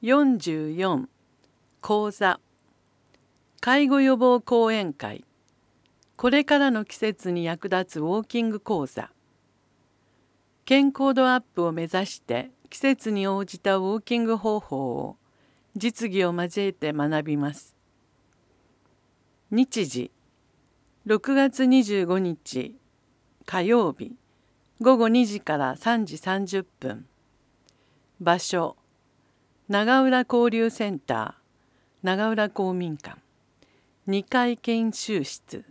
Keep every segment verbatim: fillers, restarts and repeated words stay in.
よんじゅうよん講座介護予防講演会これからの季節に役立つウォーキング講座健康度アップを目指して季節に応じたウォーキング方法を実技を交えて学びます。日時ろくがつにじゅうごにち火曜日ごごにじからさんじさんじゅっぷん場所長浦交流センター長浦公民館にかい研修室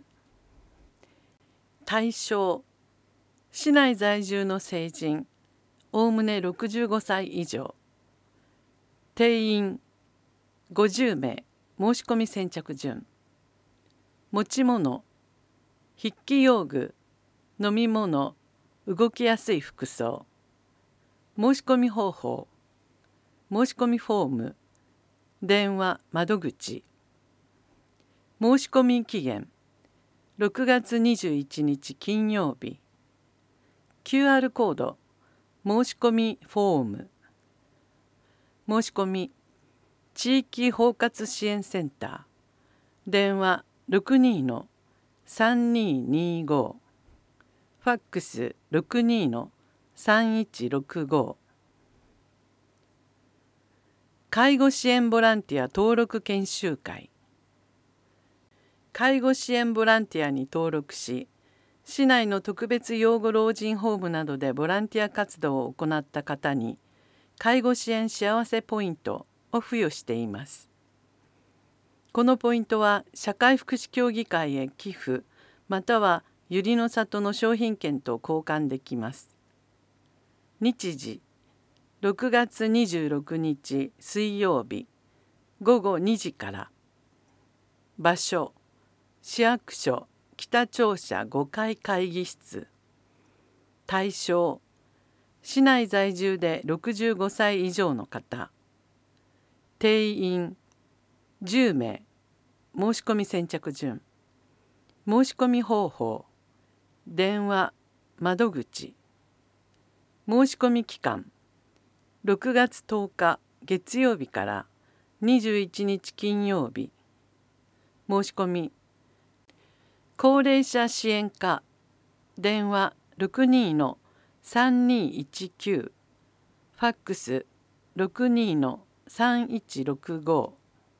対象市内在住の成人おおむねろくじゅうごさい以上定員ごじゅうめい申し込み先着順持ち物筆記用具飲み物動きやすい服装申し込み方法申し込みフォーム電話窓口申し込み期限ろくがつにじゅういちにち金曜日 キューアール コード申し込みフォーム申し込み地域包括支援センター電話 ろくにー さんにーにーご ファックス ろくにー さんいちろくご介護支援ボランティア登録研修会介護支援ボランティアに登録し市内の特別養護老人ホームなどでボランティア活動を行った方に介護支援幸せポイントを付与しています。このポイントは社会福祉協議会へ寄付またはゆりの里の商品券と交換できます。日時ろくがつにじゅうろくにち水曜日ごごにじから場所市役所北庁舎ごかい会議室対象市内在住でろくじゅうごさい以上の方定員じゅうめい申し込み先着順申し込み方法電話窓口申し込み期間ろくがつとおか月曜日からにじゅういちにち金曜日申し込み高齢者支援課電話 ろくにー さんにーいちきゅう ファックス ろくにー さんいちろくご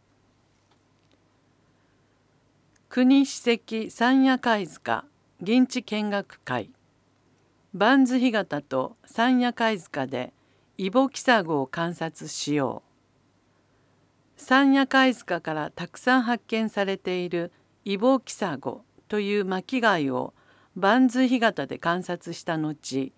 国史跡山谷貝塚現地見学会万頭干潟と山谷貝塚でイボキサゴを観察しよう山谷貝塚からたくさん発見されているイボキサゴという巻貝を万頭干潟で観察した後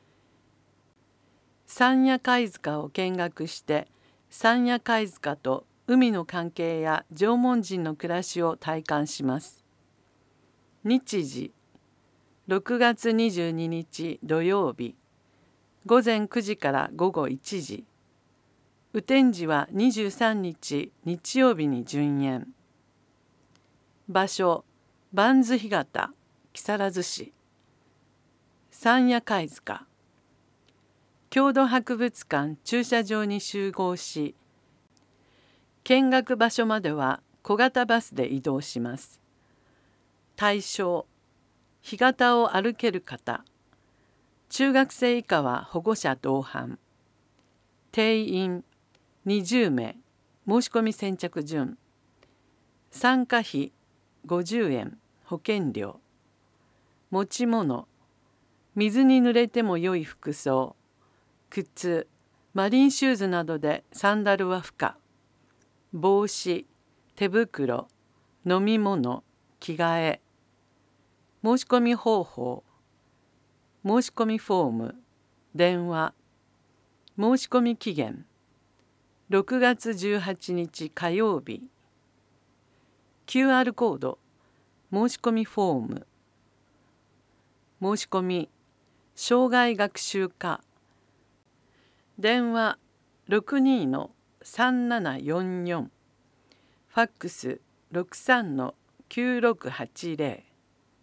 山谷貝塚を見学して山谷貝塚と海の関係や縄文人の暮らしを体感します。日時ろくがつにじゅうににち土曜日ごぜんくじからごごいちじ雨天時はにじゅうさんにち日曜日に順延場所万頭干潟木更津市山谷貝塚郷土博物館駐車場に集合し見学場所までは小型バスで移動します。対象干潟を歩ける方中学生以下は保護者同伴定員にじゅうめい申し込み先着順参加費ごじゅうえん保険料持ち物水に濡れても良い服装靴マリンシューズなどでサンダルは不可帽子手袋飲み物着替え申し込み方法申し込みフォーム電話申し込み期限ろくがつじゅうはちにち火曜日 キューアール コード申し込みフォーム申し込み障害学習課電話 ろくにー さんななよんよん ファックス ろくさん きゅうろくはちぜろ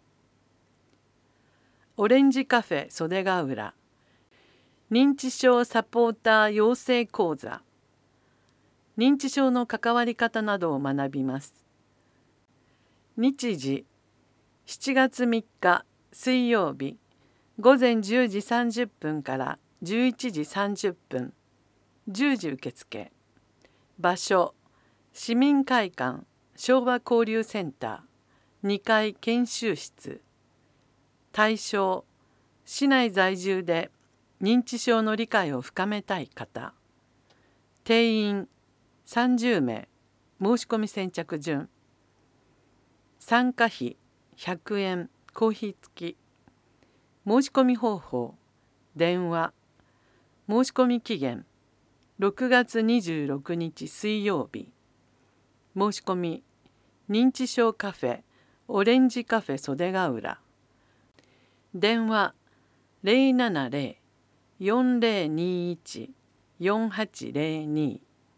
オレンジカフェ袖ヶ浦認知症サポーター養成講座認知症の関わり方などを学びます。日時しちがつみっか水曜日ごぜんじゅうじさんじゅっぷんからじゅういちじさんじゅっぷん、じゅうじ受付。場所市民会館昭和交流センターにかい研修室。対象市内在住で認知症の理解を深めたい方。定員さんじゅうめい、申し込み先着順。参加費ひゃくえん、公費付き。申し込み方法電話。申し込み期限ろくがつにじゅうろくにち水曜日。申し込み認知症カフェオレンジカフェ袖ヶ浦。電話 ゼロななゼロ よんゼロにいち よんはちゼロに。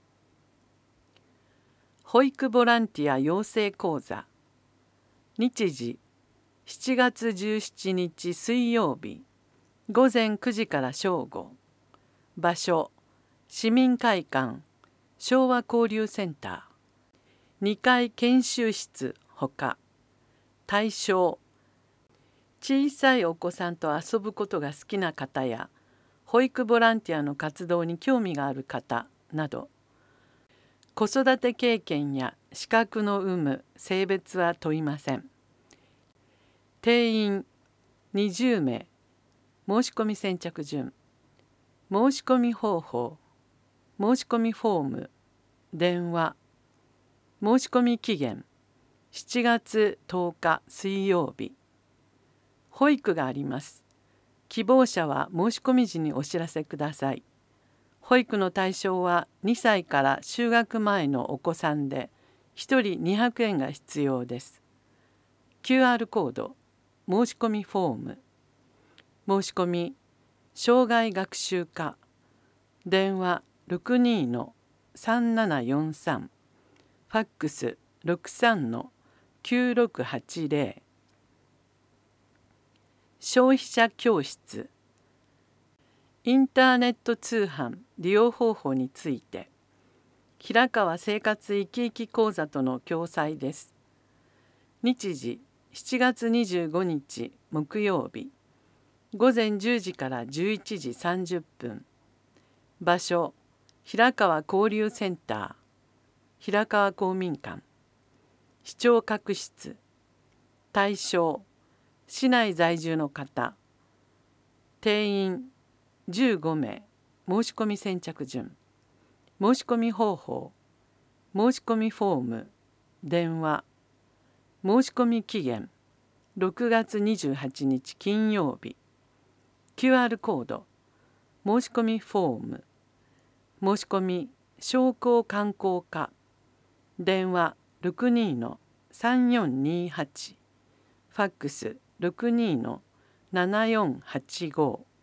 保育ボランティア養成講座。日時しちがつじゅうしちにち水曜日ごぜんくじから正午。場所市民会館昭和交流センターにかい研修室ほか。対象小さいお子さんと遊ぶことが好きな方や保育ボランティアの活動に興味がある方など。子育て経験や資格の有無、性別は問いません。定員にじゅうめい、申し込み先着順。申し込み方法申し込みフォーム電話。申し込み期限しちがつとおか水曜日。保育があります。希望者は申し込み時にお知らせください。保育の対象はにさいから就学前のお子さんでひとりにひゃくえんが必要です。キューアール コード申し込みフォーム。申し込み障害学習課電話 ろくにー さんななよんさん ファックス ろくさん きゅうろくはちゼロ。消費者教室。インターネット通販利用方法について。平川生活生き生き講座との共催です。日時しちがつにじゅうごにち木曜日ごぜんじゅうじからじゅういちじさんじゅっぷん。場所平川交流センター平川公民館。視聴覚室。対象市内在住の方。定員じゅうごめい、申し込み先着順。申し込み方法申し込みフォーム電話。申し込み期限ろくがつにじゅうはちにち金曜日。 キューアール コード申し込みフォーム。申し込み商工観光課電話 ろくにー さんよんにはち ファックス ろくにー ななよんはちご